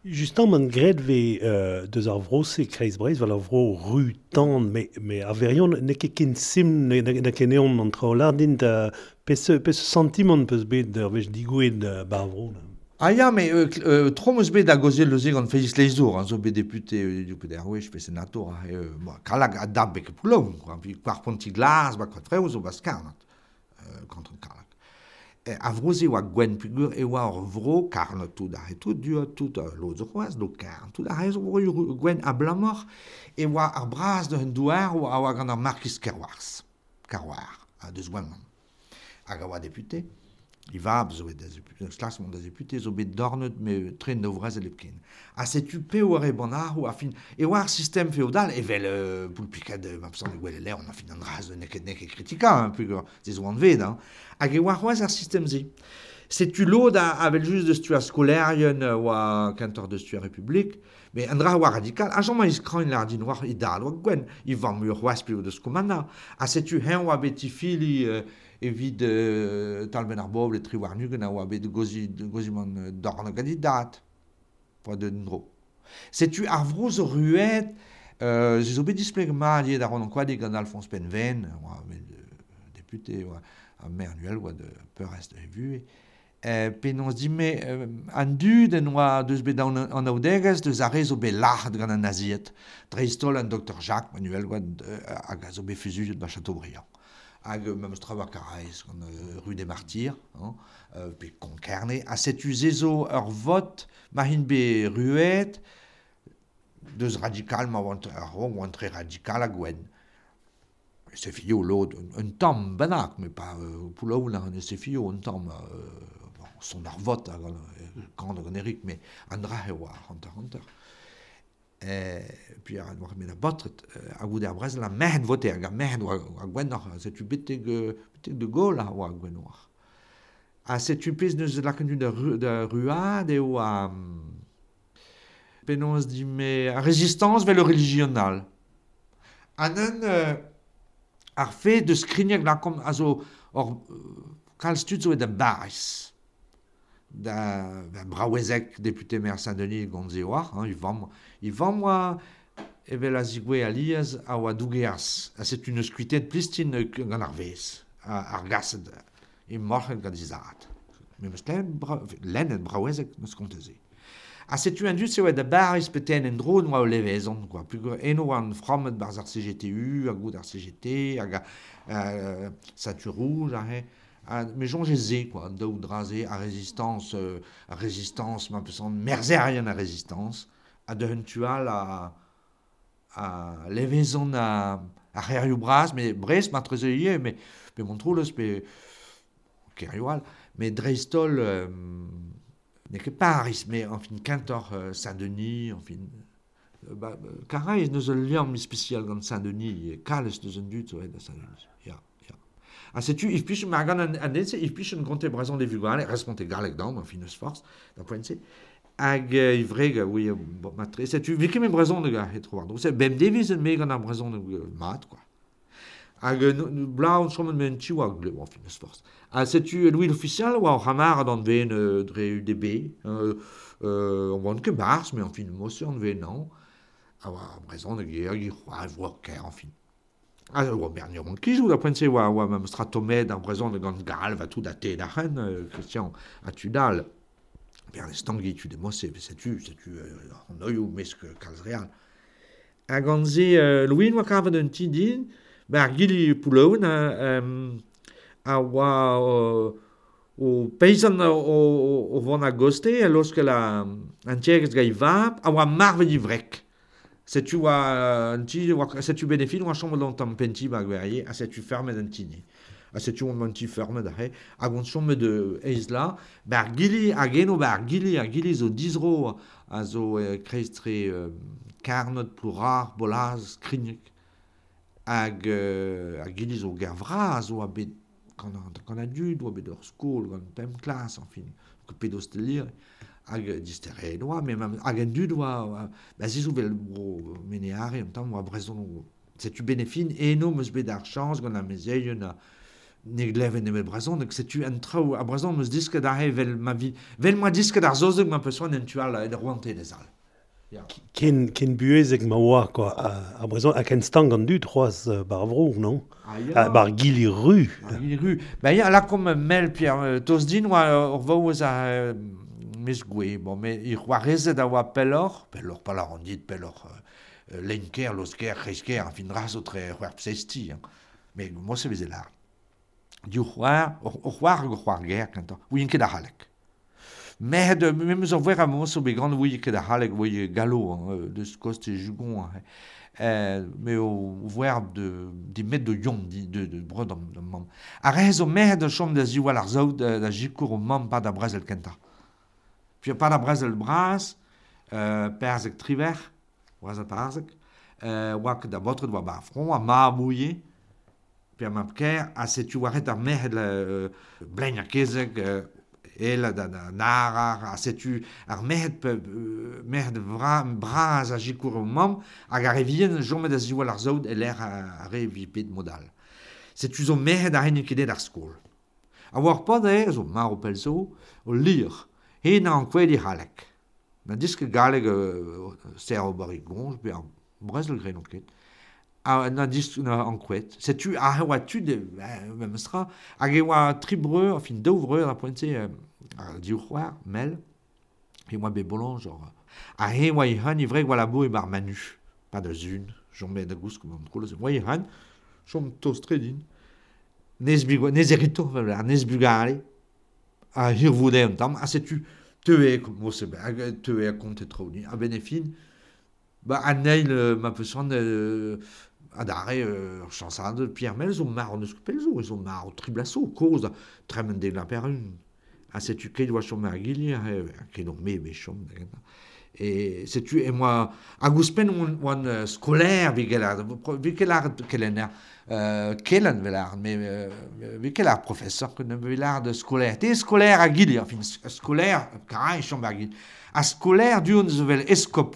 Justement, gret ve deus ar vrose kreiz Breizh, val ar vro rue tan, me a verion ne ket ken sim ne ken eon an traolar din da peus sentiment peus bet ur vez digouet bar vro. Ah ya, mais tro meus bet da gozel leuze gant Félix Leizour, zo bet deputé du PDR, pe senator, kalag a dab bet poulon, puis par ponti glas, ba quoi freo zo bas karnat, contre kalag. A vroze oa gwen pugur e oa ur vro karnat tout ar tout du tout lo zo c'hoaz, lo karn, tout ar zo gwen a blamor, e oa ar bras de un douar oa gant ar Marcus Kerwars, a deus gwen. Hag a oa deputé. Il va zo bet da classement da député zo bet dornet me tren da vrez lepken. A setu pe oare banar ou a fin e war système féodal evel pou piket m'absent de gwele on a fin an raz de neket kritika plus que des oan ved hag e war ar système z. Setu lo da avel just de stua skolarien oa kantor de stua republik mais un dra war radical a jama is krain la din war idal oa gwen i va mur was pe de skomana a setu hen oa beti fili evit talben ar bobl e tri war nugen a oa bet gozimant dorn kandidat po de ndro. Setu ar vroz o ruet zo bet displeg ma liet ar an kwadi gant Alphonse Penven oa bet deputé oa a mer nuel oa de peur est vu penons di me an dud en oa deus bet an aoudegez deus a rezo bet lard gant an naziet dreistol an Dr. Jacques Manuel oa hag a zo bet fuzu ba Chateaubriand. Hag même travail carrez rue des Martyrs puis concarné à cet usezo ur vote mahin be ruet deus radical ma want très radical a gwen se fio lo un tam banak mais pas pour là où là se fio un tam son ar vote quand on Eric mais andra hewa hunter puis a war met a botret a goude ar brez la mehd vote a mehd a gwenor setu beteg de gol a oa gwenor a setu pez neus la kendu da ruad e oa penons di me a résistance vel o religional anen ar fe de skriniag la kom a zo or kal stud zo e da baris da Brawezek député maire Saint-Denis gonzéoar il va moi evel a zigwe alias a oa dougeas c'est une skuitet plistin gant ar vez ar gased e morchet gant izat me meus lennet Brawezek meus konteze a setu un dut se oa da baris peten en dro noa o levezon quoi plus eno an fromet barz ar CGTU a gout ar CGT hag Satu Rouge mais Jean Gézé quoi daou drazé a résistance ma pesant merzerien a résistance a de huntual a levezon a herriou bras mais Brest ma trezeier mais mon troulos pe kerioal mais dreistol n'est que Paris mais en fin kantor Saint-Denis en fin Carrez neus ul liam spécial gant Saint-Denis kalez neus un dut de Saint-Denis a setu if pichen ma gant an etse if pichen gonte brezon de vugal responte galek dam en fin eus force da poentse hag ivreg oui matre setu vike me brezon de ga hetro donc c'est bem deviz un me gant ar brezon de mat quoi hag blau chomen me un tiou hag en fin eus force a setu Louis l'official ou ramar d'an ven dre UDB on vant que mars mais en fin motion an ven non a brezon de guerre gi croa en fin oa Bernier on kizou da poentse oa même stratomed ar brezon de gant gal va tout daté da ren Christian a tudal per l'instant tu de mosse setu an oio mes que kalz real a ganze Louis oa kavet un tidin ar gili pouloun a oa o peisan o vant a goste a losk la an tiegez ga i vap a oa marvet ivrek setu oa setu benefit oa chom d'an tam penti bag verrier a setu fermet an tini a setu on manti fermet a gont chom de eizla ar gili a geno ar gili zo dizro a zo kreistre karnot plourar bolaz skrinik hag a gili zo ger vraz oa bet quand a dud oa bet ur skol gant pem klas en fin que pedos de lire hag distere noa mais hag en dud oa zizou vel bro meneare en tam oa brezon setu benefin eno meus bet ar chans gant a mezeien Neg leven evel brazon, donc c'est-tu un trau à brazon, meus disque d'arrêt vel ma vie, vel moi disque d'ar zozeg ma pesoan en tual de roante des al. Ken buezek ma oa, quoi, a brezon, a ken stang an dud c'hoaz bar vrou, non? Ah, ya. Bar gili ru. Il rue. Ben, là, comme Mel Pierre, tos din, on va aux à Miss Goué. Bon, mais il va rester d'avoir Pellor, pas la rendite, Pellor, Lenker, Losker, Reisker, fin race au très, Psesti. Mais moi, c'est là. Du roi, au roi guerre, quand on, oui, un halek. Mais de même on voit à moment sur les grandes oui que de halek, oui, galop, de ce côté jugon. Mais au voir des mètres de yon de bras de mam. A raison mais de chambre de ziwa l'arzaud de jicour au mam pas d'abraz el kenta. Puis pas d'abraz el bras, perzek triver, bras el perzek, wak da botre de ba front, a ma mouillé. Puis à ma pker, a se tu waret a mer de blenya kezek, elle da nara, a se tu ar mer de bras a jicour au mam, hag a revien jommet da ziwa l'arzaud e l'air a revipet modal. Se tu zo mer da hen kedet ar skol. A war pas da zo mar o pelzo, o lir, he na an kwedi halek. Na diske galeg ser o barigon, pe ar brezel grenon ket. Na dis en kwet. Se tu a wa tu de même stra hag e wa tribreur, fin douvreur a pointe du roi mel et moi be bolon genre a he wa han i vreg wala bo e bar manu pas de zun jombe de gous comme on trouve wa han chom tostredin nes erito nes bugale a hir voude un tam a se tu te e comme se te e compte trop ni a benefin ba anel ma person ad are chansade Pierre Mel zo mar on escupel zo zo mar triblasso cause tremen de la perune a se tu que doit chom agili que donc me chom et se tu et moi a guspen one scolaire vigelar kelener kelen velar mais vigelar professeur que ne velar de scolaire t'es scolaire agili enfin scolaire caray chom agili a scolaire du on vel escop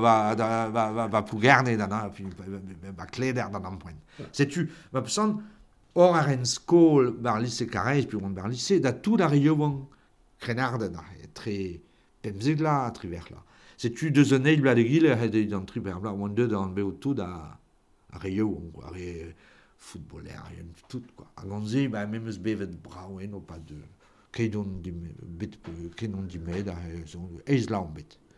va pour garder dans va cléder dans un point c'est tu va personne or a en skol bar lycée carré puis on bar lycée da tout la riovon crenard da très pemzig là à travers là c'est tu deux années il a de gil et dans triper là on deux dans be tout da riovon quoi footballeur tout quoi a gonzi ba même ce bevet brau et non pas de Kenon di bit kenon di med a Islam bit